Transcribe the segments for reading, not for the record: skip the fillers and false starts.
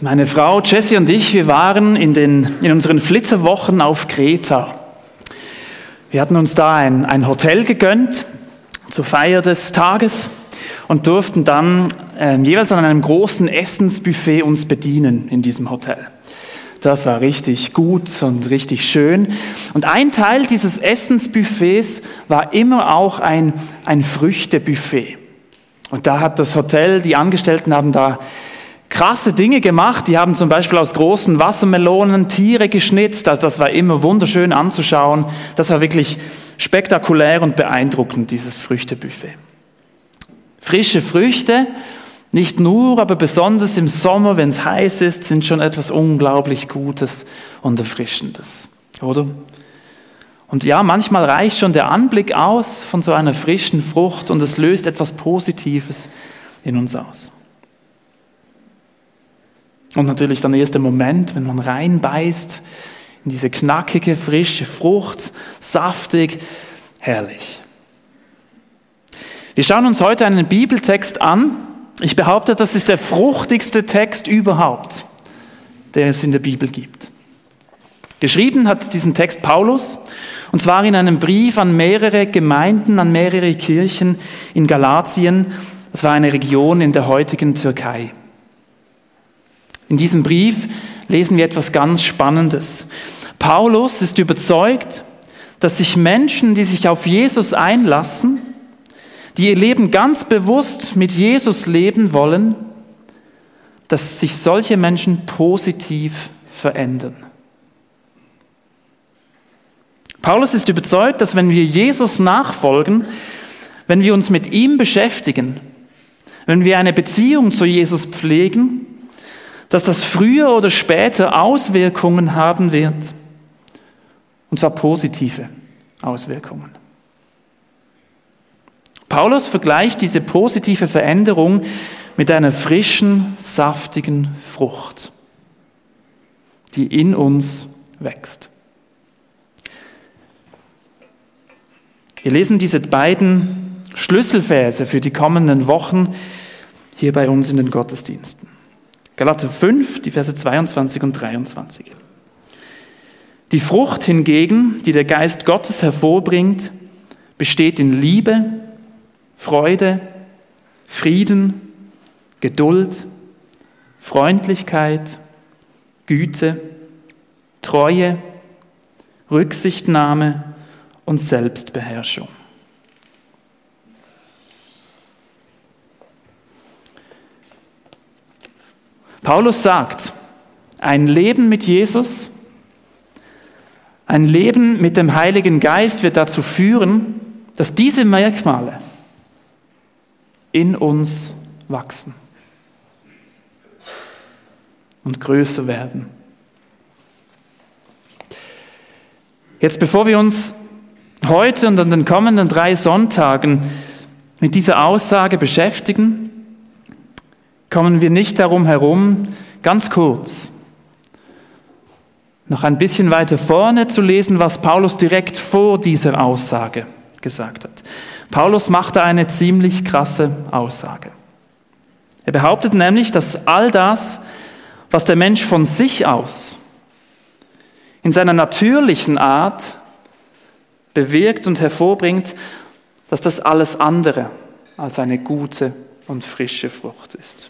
Meine Frau Jessie und ich, wir waren in unseren Flitterwochen auf Kreta. Wir hatten uns da ein Hotel gegönnt zur Feier des Tages und durften dann jeweils an einem großen Essensbuffet uns bedienen in diesem Hotel. Das war richtig gut und richtig schön. Und ein Teil dieses Essensbuffets war immer auch ein Früchtebuffet. Und da hat das Hotel, die Angestellten haben da krasse Dinge gemacht. Die haben zum Beispiel aus großen Wassermelonen Tiere geschnitzt. Also das war immer wunderschön anzuschauen. Das war wirklich spektakulär und beeindruckend, dieses Früchtebuffet. Frische Früchte, nicht nur, aber besonders im Sommer, wenn es heiß ist, sind schon etwas unglaublich Gutes und Erfrischendes, oder? Und ja, manchmal reicht schon der Anblick aus von so einer frischen Frucht und es löst etwas Positives in uns aus. Und natürlich dann erst der Moment, wenn man reinbeißt in diese knackige, frische Frucht, saftig, herrlich. Wir schauen uns heute einen Bibeltext an. Ich behaupte, das ist der fruchtigste Text überhaupt, den es in der Bibel gibt. Geschrieben hat diesen Text Paulus, und zwar in einem Brief an mehrere Gemeinden, an mehrere Kirchen in Galatien. Das war eine Region in der heutigen Türkei. In diesem Brief lesen wir etwas ganz Spannendes. Paulus ist überzeugt, dass sich Menschen, die sich auf Jesus einlassen, die ihr Leben ganz bewusst mit Jesus leben wollen, dass sich solche Menschen positiv verändern. Paulus ist überzeugt, dass wenn wir Jesus nachfolgen, wenn wir uns mit ihm beschäftigen, wenn wir eine Beziehung zu Jesus pflegen, dass das früher oder später Auswirkungen haben wird, und zwar positive Auswirkungen. Paulus vergleicht diese positive Veränderung mit einer frischen, saftigen Frucht, die in uns wächst. Wir lesen diese beiden Schlüsselverse für die kommenden Wochen hier bei uns in den Gottesdiensten. Galater 5, die Verse 22 und 23. Die Frucht hingegen, die der Geist Gottes hervorbringt, besteht in Liebe, Freude, Frieden, Geduld, Freundlichkeit, Güte, Treue, Rücksichtnahme und Selbstbeherrschung. Paulus sagt, ein Leben mit Jesus, ein Leben mit dem Heiligen Geist wird dazu führen, dass diese Merkmale in uns wachsen und größer werden. Jetzt, bevor wir uns heute und an den kommenden 3 Sonntagen mit dieser Aussage beschäftigen, kommen wir nicht darum herum, ganz kurz noch ein bisschen weiter vorne zu lesen, was Paulus direkt vor dieser Aussage gesagt hat. Paulus machte eine ziemlich krasse Aussage. Er behauptet nämlich, dass all das, was der Mensch von sich aus in seiner natürlichen Art bewirkt und hervorbringt, dass das alles andere als eine gute und frische Frucht ist.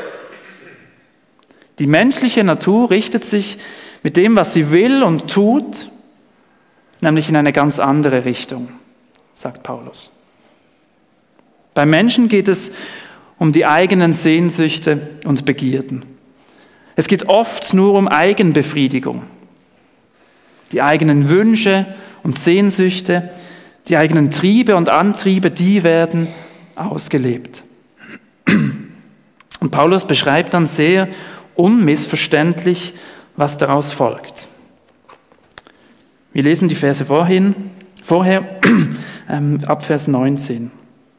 Die menschliche Natur richtet sich mit dem, was sie will und tut, nämlich in eine ganz andere Richtung, sagt Paulus. Beim Menschen geht es um die eigenen Sehnsüchte und Begierden. Es geht oft nur um Eigenbefriedigung. Die eigenen Wünsche und Sehnsüchte, die eigenen Triebe und Antriebe, die werden ausgelebt. Und Paulus beschreibt dann sehr unmissverständlich, was daraus folgt. Wir lesen die Verse vorher ab Vers 19.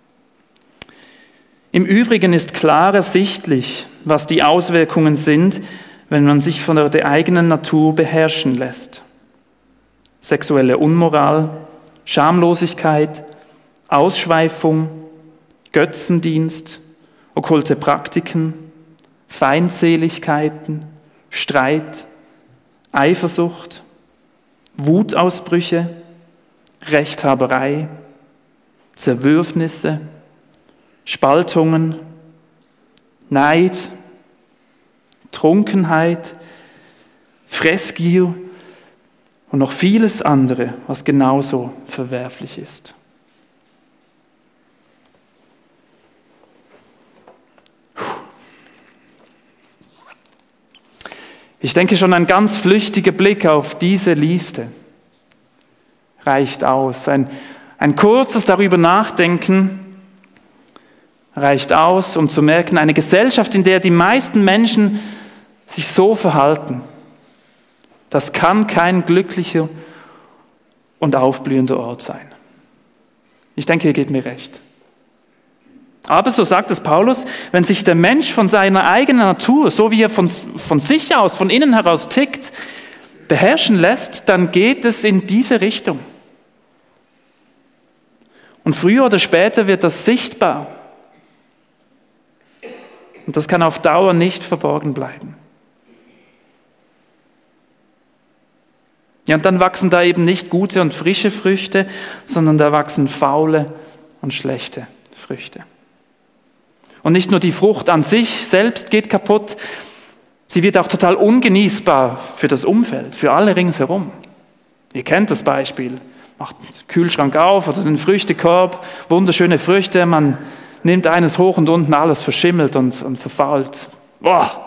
Im Übrigen ist klar ersichtlich, was die Auswirkungen sind, wenn man sich von der eigenen Natur beherrschen lässt. Sexuelle Unmoral, Schamlosigkeit, Ausschweifung, Götzendienst, okkulte Praktiken, Feindseligkeiten, Streit, Eifersucht, Wutausbrüche, Rechthaberei, Zerwürfnisse, Spaltungen, Neid, Trunkenheit, Fressgier und noch vieles andere, was genauso verwerflich ist. Ich denke, schon ein ganz flüchtiger Blick auf diese Liste reicht aus. Ein kurzes darüber nachdenken reicht aus, um zu merken, eine Gesellschaft, in der die meisten Menschen sich so verhalten, das kann kein glücklicher und aufblühender Ort sein. Ich denke, ihr gebt mir recht. Aber so sagt es Paulus, wenn sich der Mensch von seiner eigenen Natur, so wie er von sich aus, von innen heraus tickt, beherrschen lässt, dann geht es in diese Richtung. Und früher oder später wird das sichtbar. Und das kann auf Dauer nicht verborgen bleiben. Ja, und dann wachsen da eben nicht gute und frische Früchte, sondern da wachsen faule und schlechte Früchte. Und nicht nur die Frucht an sich selbst geht kaputt, sie wird auch total ungenießbar für das Umfeld, für alle ringsherum. Ihr kennt das Beispiel. Macht den Kühlschrank auf oder den Früchtekorb, wunderschöne Früchte, man nimmt eines hoch und unten alles verschimmelt und verfault. Boah.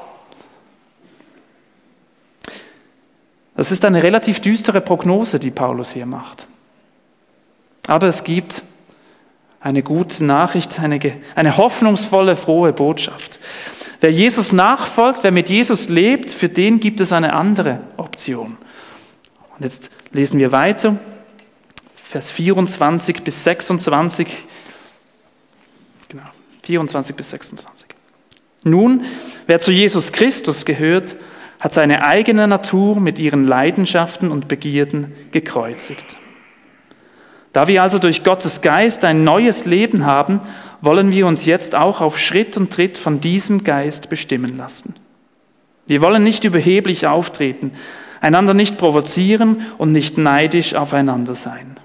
Das ist eine relativ düstere Prognose, die Paulus hier macht. Aber es gibt eine gute Nachricht, eine hoffnungsvolle, frohe Botschaft. Wer Jesus nachfolgt, wer mit Jesus lebt, für den gibt es eine andere Option. Und jetzt lesen wir weiter, Vers 24 bis 26. Genau, 24 bis 26. Nun, wer zu Jesus Christus gehört, hat seine eigene Natur mit ihren Leidenschaften und Begierden gekreuzigt. Da wir also durch Gottes Geist ein neues Leben haben, wollen wir uns jetzt auch auf Schritt und Tritt von diesem Geist bestimmen lassen. Wir wollen nicht überheblich auftreten, einander nicht provozieren und nicht neidisch aufeinander sein.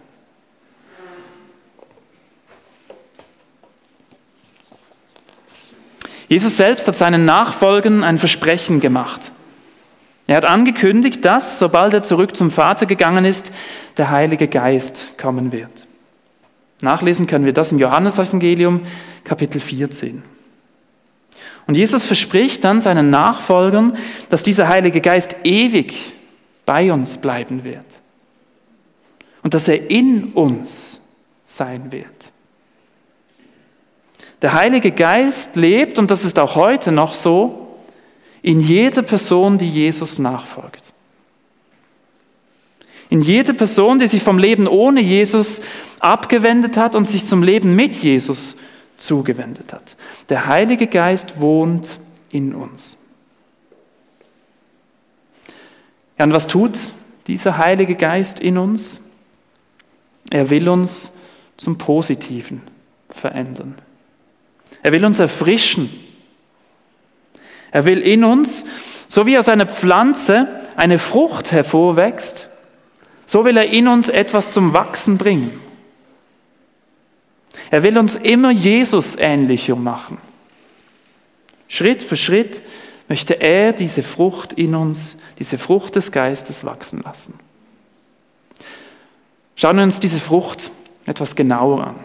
Jesus selbst hat seinen Nachfolgern ein Versprechen gemacht. Er hat angekündigt, dass, sobald er zurück zum Vater gegangen ist, der Heilige Geist kommen wird. Nachlesen können wir das im Johannesevangelium, Kapitel 14. Und Jesus verspricht dann seinen Nachfolgern, dass dieser Heilige Geist ewig bei uns bleiben wird. Und dass er in uns sein wird. Der Heilige Geist lebt, und das ist auch heute noch so, in jeder Person, die Jesus nachfolgt. In jeder Person, die sich vom Leben ohne Jesus abgewendet hat und sich zum Leben mit Jesus zugewendet hat. Der Heilige Geist wohnt in uns. Ja, und was tut dieser Heilige Geist in uns? Er will uns zum Positiven verändern. Er will uns erfrischen. Er will in uns, so wie aus einer Pflanze eine Frucht hervorwächst, so will er in uns etwas zum Wachsen bringen. Er will uns immer Jesus ähnlicher machen. Schritt für Schritt möchte er diese Frucht in uns, diese Frucht des Geistes wachsen lassen. Schauen wir uns diese Frucht etwas genauer an.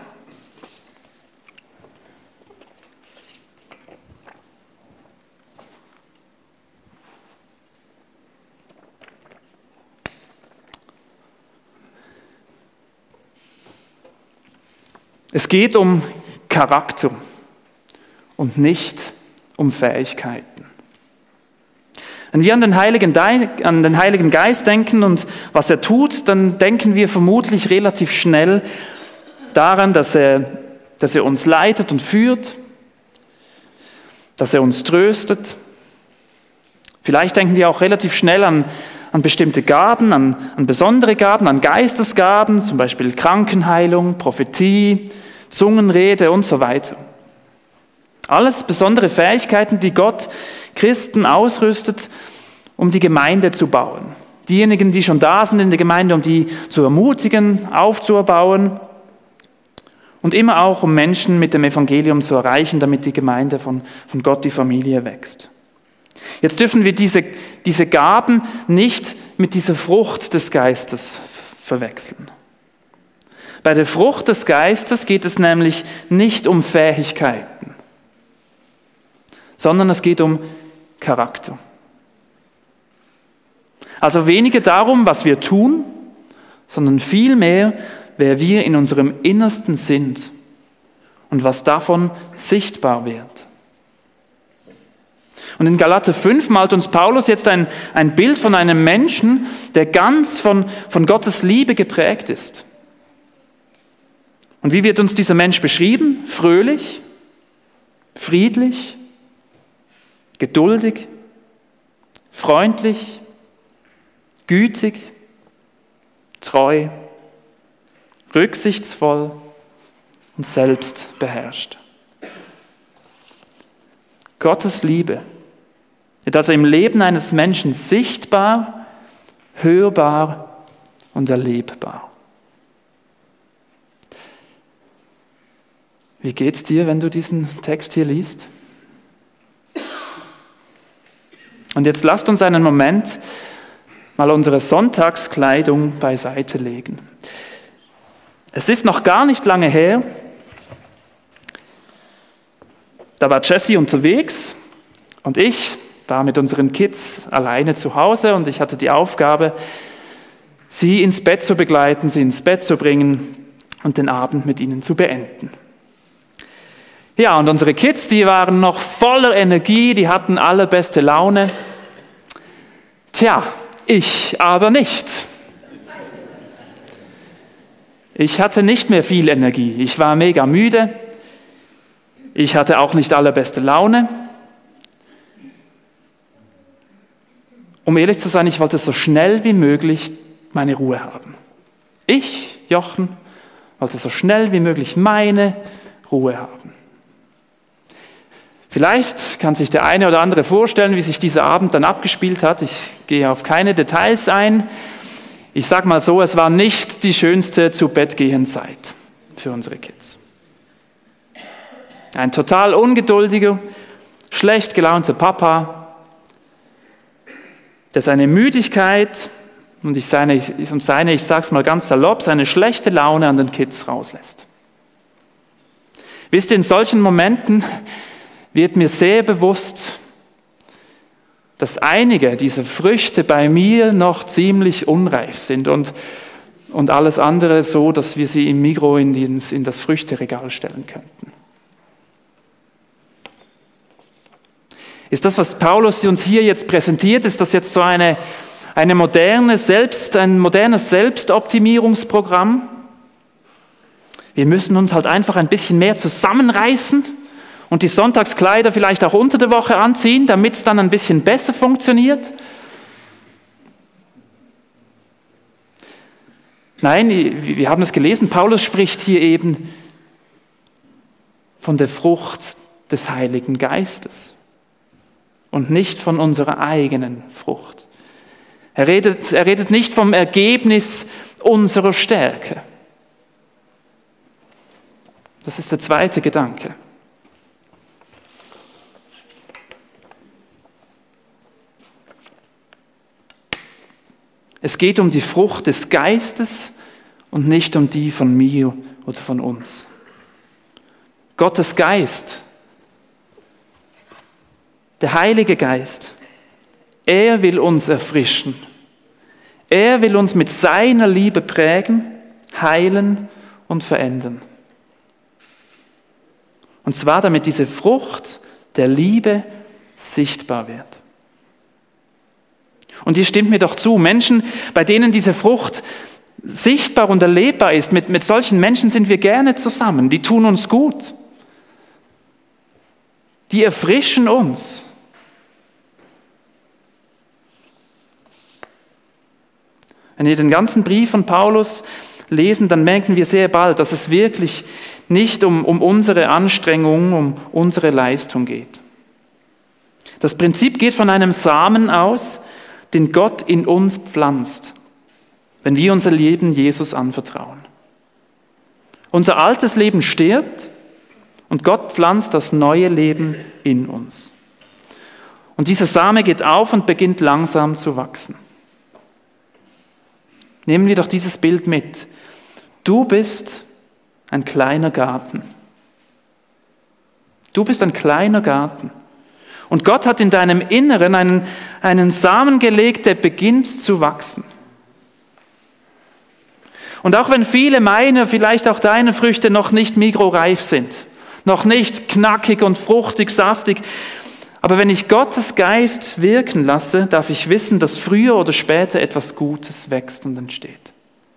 Es geht um Charakter und nicht um Fähigkeiten. Wenn wir an den Heiligen Geist denken und was er tut, dann denken wir vermutlich relativ schnell daran, dass er uns leitet und führt, dass er uns tröstet. Vielleicht denken wir auch relativ schnell an bestimmte Gaben, an besondere Gaben, an Geistesgaben, zum Beispiel Krankenheilung, Prophetie, Zungenrede und so weiter. Alles besondere Fähigkeiten, die Gott Christen ausrüstet, um die Gemeinde zu bauen. Diejenigen, die schon da sind in der Gemeinde, um die zu ermutigen, aufzubauen und immer auch, um Menschen mit dem Evangelium zu erreichen, damit die Gemeinde von Gott, die Familie wächst. Jetzt dürfen wir diese Gaben nicht mit dieser Frucht des Geistes verwechseln. Bei der Frucht des Geistes geht es nämlich nicht um Fähigkeiten, sondern es geht um Charakter. Also weniger darum, was wir tun, sondern vielmehr, wer wir in unserem Innersten sind und was davon sichtbar wird. Und in Galater 5 malt uns Paulus jetzt ein Bild von einem Menschen, der ganz von Gottes Liebe geprägt ist. Und wie wird uns dieser Mensch beschrieben? Fröhlich, friedlich, geduldig, freundlich, gütig, treu, rücksichtsvoll und selbstbeherrscht. Gottes Liebe wird also im Leben eines Menschen sichtbar, hörbar und erlebbar. Wie geht's dir, wenn du diesen Text hier liest? Und jetzt lasst uns einen Moment mal unsere Sonntagskleidung beiseite legen. Es ist noch gar nicht lange her, da war Jessie unterwegs und ich war mit unseren Kids alleine zu Hause und ich hatte die Aufgabe, sie ins Bett zu begleiten, sie ins Bett zu bringen und den Abend mit ihnen zu beenden. Ja, und unsere Kids, die waren noch voller Energie, die hatten allerbeste Laune. Tja, ich aber nicht. Ich hatte nicht mehr viel Energie. Ich war mega müde. Ich hatte auch nicht allerbeste Laune. Um ehrlich zu sein, ich wollte so schnell wie möglich meine Ruhe haben. Ich, Jochen, wollte so schnell wie möglich meine Ruhe haben. Vielleicht kann sich der eine oder andere vorstellen, wie sich dieser Abend dann abgespielt hat. Ich gehe auf keine Details ein. Ich sage mal so, es war nicht die schönste Zu-Bett-Gehen-Zeit für unsere Kids. Ein total ungeduldiger, schlecht gelaunter Papa, der seine Müdigkeit und ich sag's mal ganz salopp, seine schlechte Laune an den Kids rauslässt. Wisst ihr, in solchen Momenten wird mir sehr bewusst, dass einige dieser Früchte bei mir noch ziemlich unreif sind und alles andere so, dass wir sie im Migros in das Früchteregal stellen könnten. Ist das, was Paulus uns hier jetzt präsentiert, ist das jetzt so ein modernes Selbstoptimierungsprogramm? Wir müssen uns halt einfach ein bisschen mehr zusammenreißen und die Sonntagskleider vielleicht auch unter der Woche anziehen, damit es dann ein bisschen besser funktioniert? Nein, wir haben es gelesen, Paulus spricht hier eben von der Frucht des Heiligen Geistes und nicht von unserer eigenen Frucht. Er redet nicht vom Ergebnis unserer Stärke. Das ist der zweite Gedanke. Es geht um die Frucht des Geistes und nicht um die von mir oder von uns. Gottes Geist, der Heilige Geist, er will uns erfrischen. Er will uns mit seiner Liebe prägen, heilen und verändern. Und zwar, damit diese Frucht der Liebe sichtbar wird. Und hier stimmt mir doch zu, Menschen, bei denen diese Frucht sichtbar und erlebbar ist, mit solchen Menschen sind wir gerne zusammen, die tun uns gut, die erfrischen uns. Wenn wir den ganzen Brief von Paulus lesen, dann merken wir sehr bald, dass es wirklich nicht um unsere Anstrengung, um unsere Leistung geht. Das Prinzip geht von einem Samen aus, den Gott in uns pflanzt, wenn wir unser Leben Jesus anvertrauen. Unser altes Leben stirbt und Gott pflanzt das neue Leben in uns. Und dieser Same geht auf und beginnt langsam zu wachsen. Nehmen wir doch dieses Bild mit. Du bist ein kleiner Garten. Du bist ein kleiner Garten. Und Gott hat in deinem Inneren einen Samen gelegt, der beginnt zu wachsen. Und auch wenn viele meiner, vielleicht auch deine Früchte noch nicht mikroreif sind, noch nicht knackig und fruchtig, saftig, aber wenn ich Gottes Geist wirken lasse, darf ich wissen, dass früher oder später etwas Gutes wächst und entsteht.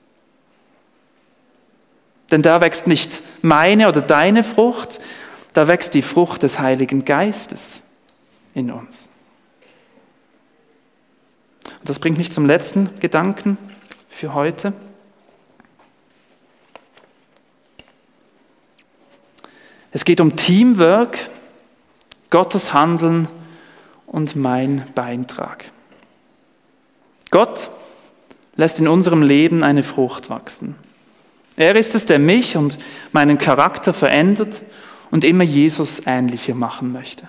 Denn da wächst nicht meine oder deine Frucht, da wächst die Frucht des Heiligen Geistes in uns. Und das bringt mich zum letzten Gedanken für heute. Es geht um Teamwork, Gottes Handeln und mein Beitrag. Gott lässt in unserem Leben eine Frucht wachsen. Er ist es, der mich und meinen Charakter verändert und immer Jesus ähnlicher machen möchte.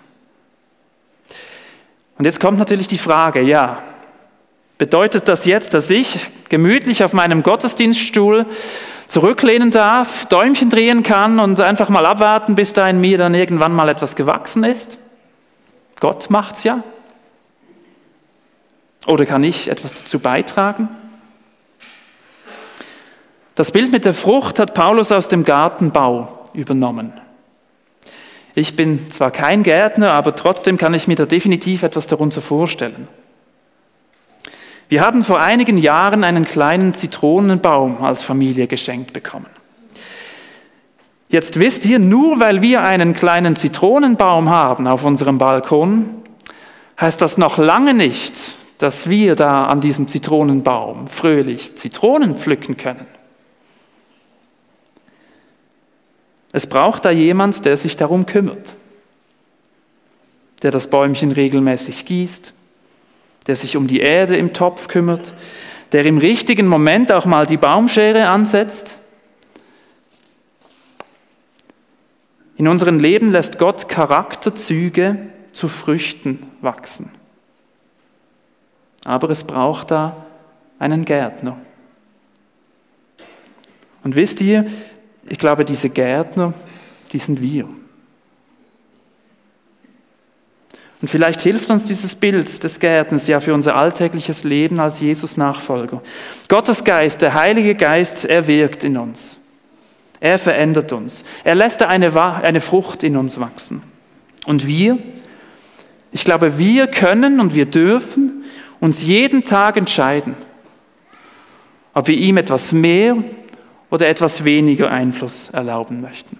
Und jetzt kommt natürlich die Frage, ja, bedeutet das jetzt, dass ich gemütlich auf meinem Gottesdienststuhl zurücklehnen darf, Däumchen drehen kann und einfach mal abwarten, bis da in mir dann irgendwann mal etwas gewachsen ist? Gott macht's ja. Oder kann ich etwas dazu beitragen? Das Bild mit der Frucht hat Paulus aus dem Gartenbau übernommen. Ich bin zwar kein Gärtner, aber trotzdem kann ich mir da definitiv etwas darunter vorstellen. Wir haben vor einigen Jahren einen kleinen Zitronenbaum als Familie geschenkt bekommen. Jetzt wisst ihr, nur weil wir einen kleinen Zitronenbaum haben auf unserem Balkon, heißt das noch lange nicht, dass wir da an diesem Zitronenbaum fröhlich Zitronen pflücken können. Es braucht da jemand, der sich darum kümmert, der das Bäumchen regelmäßig gießt, der sich um die Erde im Topf kümmert, der im richtigen Moment auch mal die Baumschere ansetzt. In unserem Leben lässt Gott Charakterzüge zu Früchten wachsen. Aber es braucht da einen Gärtner. Und wisst ihr, ich glaube, diese Gärtner, die sind wir. Und vielleicht hilft uns dieses Bild des Gärtners ja für unser alltägliches Leben als Jesus-Nachfolger. Gottes Geist, der Heilige Geist, er wirkt in uns. Er verändert uns. Er lässt eine Frucht in uns wachsen. Und ich glaube, wir können und wir dürfen uns jeden Tag entscheiden, ob wir ihm etwas mehr oder etwas weniger Einfluss erlauben möchten.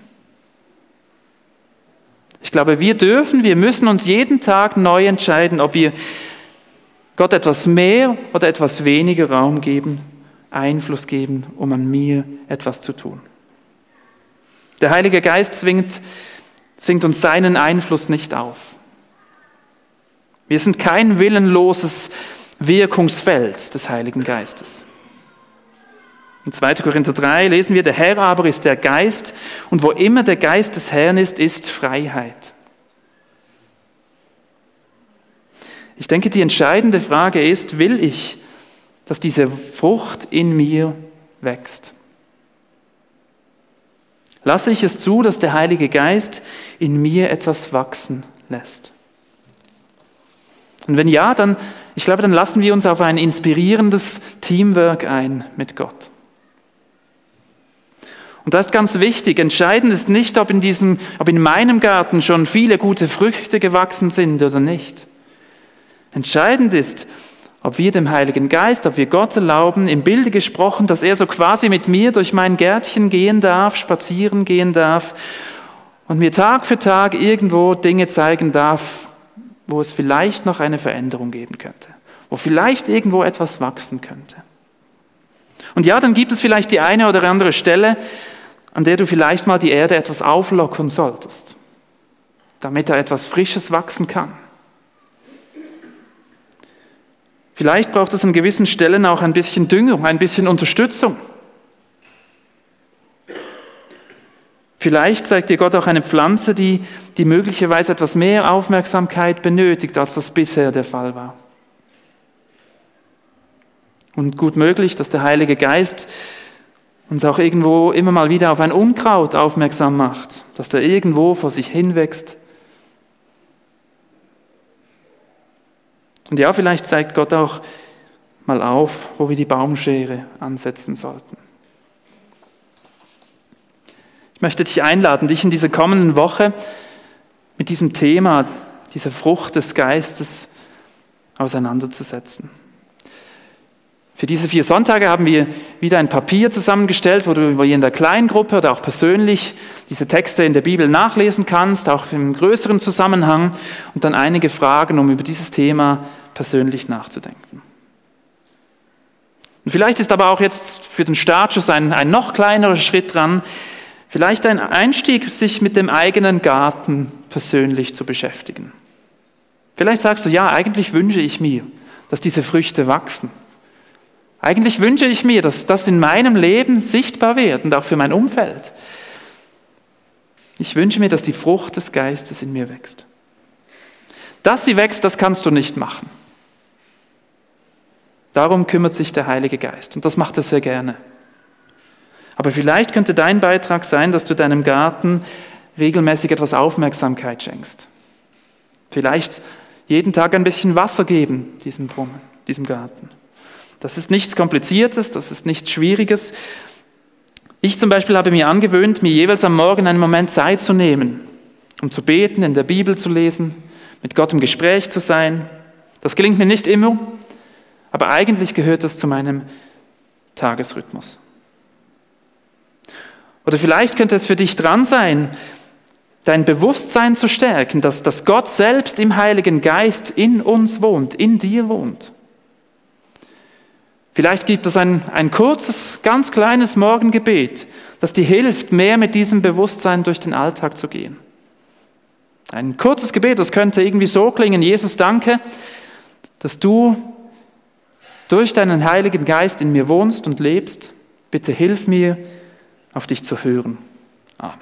Ich glaube, wir müssen uns jeden Tag neu entscheiden, ob wir Gott etwas mehr oder etwas weniger Raum geben, Einfluss geben, um an mir etwas zu tun. Der Heilige Geist zwingt uns seinen Einfluss nicht auf. Wir sind kein willenloses Wirkungsfeld des Heiligen Geistes. In 2. Korinther 3 lesen wir, der Herr aber ist der Geist und wo immer der Geist des Herrn ist Freiheit. Ich denke, die entscheidende Frage ist, will ich, dass diese Frucht in mir wächst? Lasse ich es zu, dass der Heilige Geist in mir etwas wachsen lässt? Und wenn ja, dann lassen wir uns auf ein inspirierendes Teamwork ein mit Gott. Und das ist ganz wichtig. Entscheidend ist nicht, ob in meinem Garten schon viele gute Früchte gewachsen sind oder nicht. Entscheidend ist, ob wir dem Heiligen Geist, ob wir Gott erlauben, im Bilde gesprochen, dass er so quasi mit mir durch mein Gärtchen gehen darf, spazieren gehen darf und mir Tag für Tag irgendwo Dinge zeigen darf, wo es vielleicht noch eine Veränderung geben könnte, wo vielleicht irgendwo etwas wachsen könnte. Und ja, dann gibt es vielleicht die eine oder andere Stelle, an der du vielleicht mal die Erde etwas auflockern solltest, damit da etwas Frisches wachsen kann. Vielleicht braucht es an gewissen Stellen auch ein bisschen Düngung, ein bisschen Unterstützung. Vielleicht zeigt dir Gott auch eine Pflanze, die möglicherweise etwas mehr Aufmerksamkeit benötigt, als das bisher der Fall war. Und gut möglich, dass der Heilige Geist uns auch irgendwo immer mal wieder auf ein Unkraut aufmerksam macht, dass der irgendwo vor sich hinwächst. Und ja, vielleicht zeigt Gott auch mal auf, wo wir die Baumschere ansetzen sollten. Ich möchte dich einladen, dich in dieser kommenden Woche mit diesem Thema, dieser Frucht des Geistes auseinanderzusetzen. Für diese 4 Sonntage haben wir wieder ein Papier zusammengestellt, wo du in der Kleingruppe oder auch persönlich diese Texte in der Bibel nachlesen kannst, auch im größeren Zusammenhang, und dann einige Fragen, um über dieses Thema persönlich nachzudenken. Und vielleicht ist aber auch jetzt für den Startschuss ein noch kleinerer Schritt dran, vielleicht ein Einstieg, sich mit dem eigenen Garten persönlich zu beschäftigen. Vielleicht sagst du, ja, eigentlich wünsche ich mir, dass diese Früchte wachsen. Eigentlich wünsche ich mir, dass das in meinem Leben sichtbar wird und auch für mein Umfeld. Ich wünsche mir, dass die Frucht des Geistes in mir wächst. Dass sie wächst, das kannst du nicht machen. Darum kümmert sich der Heilige Geist und das macht er sehr gerne. Aber vielleicht könnte dein Beitrag sein, dass du deinem Garten regelmäßig etwas Aufmerksamkeit schenkst. Vielleicht jeden Tag ein bisschen Wasser geben, diesem Brunnen, diesem Garten. Das ist nichts Kompliziertes, das ist nichts Schwieriges. Ich zum Beispiel habe mir angewöhnt, mir jeweils am Morgen einen Moment Zeit zu nehmen, um zu beten, in der Bibel zu lesen, mit Gott im Gespräch zu sein. Das gelingt mir nicht immer, aber eigentlich gehört das zu meinem Tagesrhythmus. Oder vielleicht könnte es für dich dran sein, dein Bewusstsein zu stärken, dass Gott selbst im Heiligen Geist in uns wohnt, in dir wohnt. Vielleicht gibt es ein kurzes, ganz kleines Morgengebet, das dir hilft, mehr mit diesem Bewusstsein durch den Alltag zu gehen. Ein kurzes Gebet, das könnte irgendwie so klingen: Jesus, danke, dass du durch deinen Heiligen Geist in mir wohnst und lebst. Bitte hilf mir, auf dich zu hören. Amen.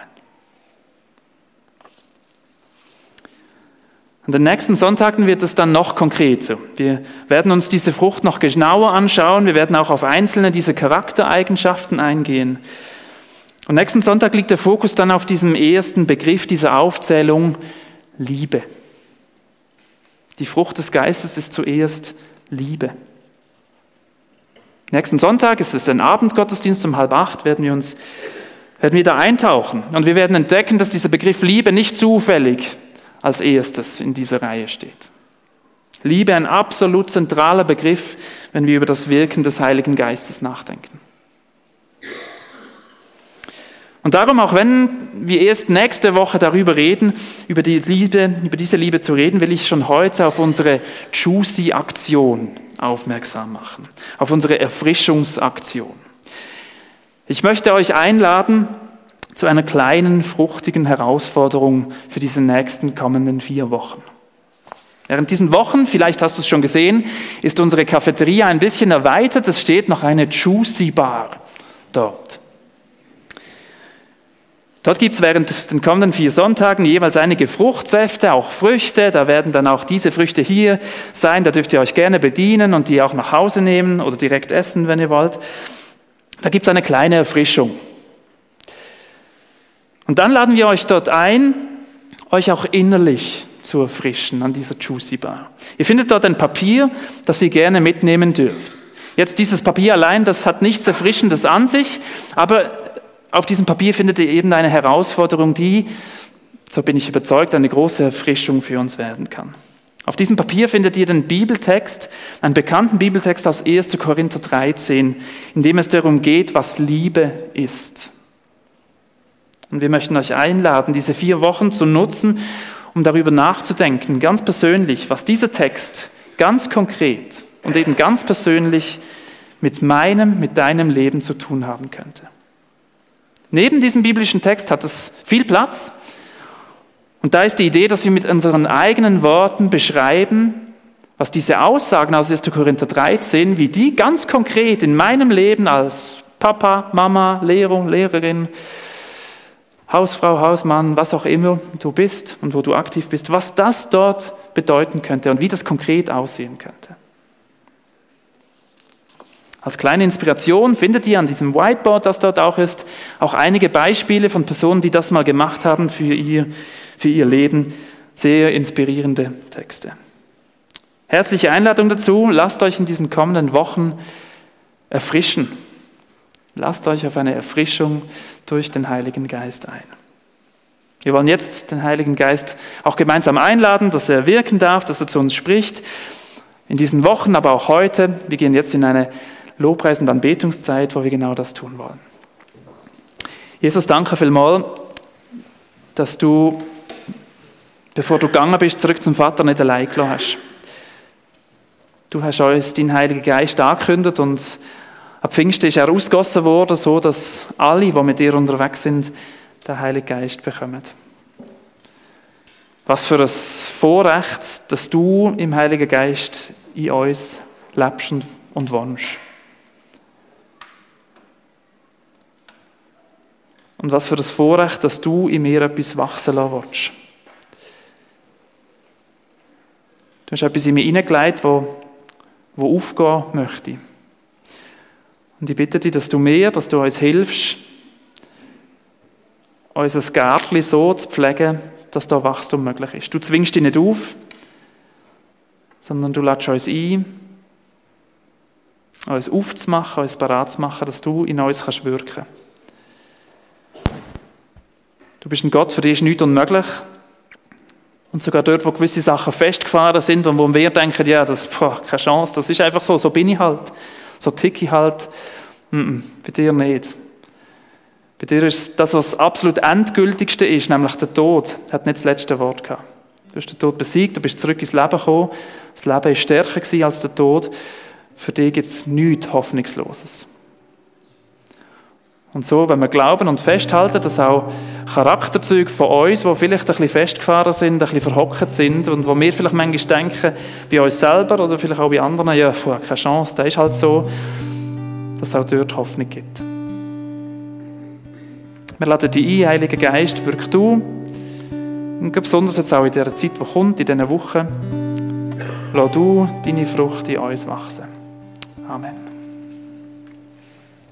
An den nächsten Sonntagen wird es dann noch konkreter. Wir werden uns diese Frucht noch genauer anschauen. Wir werden auch auf einzelne dieser Charaktereigenschaften eingehen. Und nächsten Sonntag liegt der Fokus dann auf diesem ersten Begriff dieser Aufzählung: Liebe. Die Frucht des Geistes ist zuerst Liebe. Nächsten Sonntag ist es ein Abendgottesdienst um 7:30, werden wir da eintauchen. Und wir werden entdecken, dass dieser Begriff Liebe nicht zufällig als erstes in dieser Reihe steht. Liebe, ein absolut zentraler Begriff, wenn wir über das Wirken des Heiligen Geistes nachdenken. Und darum, auch wenn wir erst nächste Woche darüber reden, über diese Liebe zu reden, will ich schon heute auf unsere Juicy-Aktion aufmerksam machen, auf unsere Erfrischungsaktion. Ich möchte euch einladen zu einer kleinen, fruchtigen Herausforderung für diese nächsten kommenden 4 Wochen. Während diesen Wochen, vielleicht hast du es schon gesehen, ist unsere Cafeteria ein bisschen erweitert. Es steht noch eine Juicy Bar dort. Dort gibt es während den kommenden 4 Sonntagen jeweils einige Fruchtsäfte, auch Früchte. Da werden dann auch diese Früchte hier sein. Da dürft ihr euch gerne bedienen und die auch nach Hause nehmen oder direkt essen, wenn ihr wollt. Da gibt es eine kleine Erfrischung. Und dann laden wir euch dort ein, euch auch innerlich zu erfrischen an dieser Juicy Bar. Ihr findet dort ein Papier, das ihr gerne mitnehmen dürft. Jetzt dieses Papier allein, das hat nichts Erfrischendes an sich, aber auf diesem Papier findet ihr eben eine Herausforderung, die, so bin ich überzeugt, eine große Erfrischung für uns werden kann. Auf diesem Papier findet ihr den Bibeltext, einen bekannten Bibeltext aus 1. Korinther 13, in dem es darum geht, was Liebe ist. Und wir möchten euch einladen, diese 4 Wochen zu nutzen, um darüber nachzudenken, ganz persönlich, was dieser Text ganz konkret und eben ganz persönlich mit deinem Leben zu tun haben könnte. Neben diesem biblischen Text hat es viel Platz. Und da ist die Idee, dass wir mit unseren eigenen Worten beschreiben, Was diese Aussagen aus 1. Korinther 13, wie die ganz konkret in meinem Leben als Papa, Mama, Lehrer, Lehrerin, Hausfrau, Hausmann, was auch immer du bist und wo du aktiv bist, was das dort bedeuten könnte und wie das konkret aussehen könnte. Als kleine Inspiration findet ihr an diesem Whiteboard, das dort auch ist, auch einige Beispiele von Personen, die das mal gemacht haben für ihr Leben. Sehr inspirierende Texte. Herzliche Einladung dazu, lasst euch in diesen kommenden Wochen erfrischen. Lasst euch auf eine Erfrischung durch den Heiligen Geist ein. Wir wollen jetzt den Heiligen Geist auch gemeinsam einladen, dass er wirken darf, dass er zu uns spricht. In diesen Wochen, aber auch heute. Wir gehen jetzt in eine Lobpreis- und Anbetungszeit, wo wir genau das tun wollen. Jesus, danke vielmals, dass du, bevor du gegangen bist, zurück zum Vater nicht allein gelassen hast. Du hast uns deinen Heiligen Geist angekündigt und ab Pfingsten ist er ausgegossen worden, so dass alle, die mit dir unterwegs sind, den Heiligen Geist bekommen. Was für ein Vorrecht, dass du im Heiligen Geist in uns lebst und wohnst. Und was für ein Vorrecht, dass du in mir etwas wachsen lassen willst. Du hast etwas in mich hineingelegt, wo aufgehen möchte. Und ich bitte dich, dass du uns hilfst, unser Gärtchen so zu pflegen, dass da Wachstum möglich ist. Du zwingst dich nicht auf, sondern du lädst uns ein, uns aufzumachen, uns bereit zu machen, dass du in uns wirken kannst. Du bist ein Gott, für dich ist nichts unmöglich. Und sogar dort, wo gewisse Sachen festgefahren sind und wo wir denken, ja, keine Chance, das ist einfach so bin ich halt, so ticke ich halt. Bei dir nicht. Bei dir ist das, was das absolut Endgültigste ist, nämlich der Tod, hat nicht das letzte Wort gehabt. Du hast den Tod besiegt, du bist zurück ins Leben gekommen. Das Leben war stärker als der Tod. Für dich gibt es nichts Hoffnungsloses. Und so, wenn wir glauben und festhalten, dass auch Charakterzüge von uns, die vielleicht ein bisschen festgefahren sind, ein bisschen verhockt sind und wo wir vielleicht manchmal denken, bei uns selber oder vielleicht auch bei anderen, ja, keine Chance, das ist halt so, dass es auch dort Hoffnung gibt. Wir laden dich ein, Heiliger Geist, wirk du. Und besonders jetzt auch in dieser Zeit, die kommt, in diesen Wochen, lass du deine Frucht in uns wachsen. Amen.